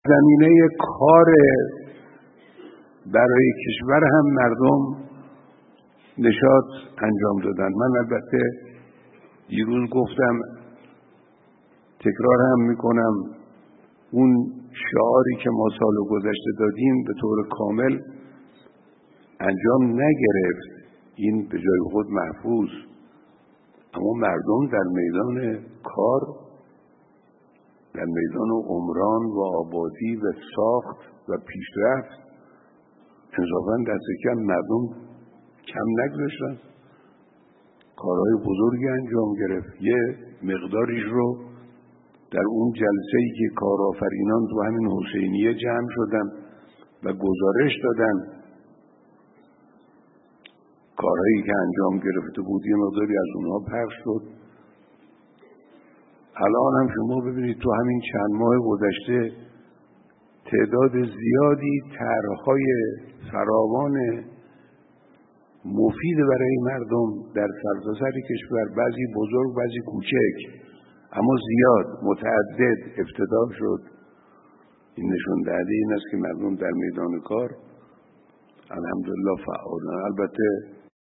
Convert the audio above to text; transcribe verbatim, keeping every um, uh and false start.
زمینه کار برای کشور هم مردم نشاط انجام دادن. من البته دیروز گفتم، تکرار هم میکنم، اون شعاری که ما سال گذشته دادیم به طور کامل انجام نگرفت، این به جای خود محفوظ، اما مردم در میدان کار، در میدان عمران و آبادی و ساخت و پیشرفت انصافاً دست کم مردم کم نگذاشتن، کارهای بزرگی انجام گرفت. یه مقداریش رو در اون جلسه‌ای که کارآفرینان تو همین حسینیه جمع شدن و گزارش دادن کارهایی که انجام گرفته بود، یه مقداری از اونها پخش شد. الان هم شما ببینید تو همین چند ماه گذشته تعداد زیادی طرح‌های فراوان مفید برای مردم در سرتاسر کشور، بعضی بزرگ بعضی کوچک اما زیاد متعدد افتتاح شد. این نشون دهنده این است که مردم در میدان کار الحمدلله فعالن. البته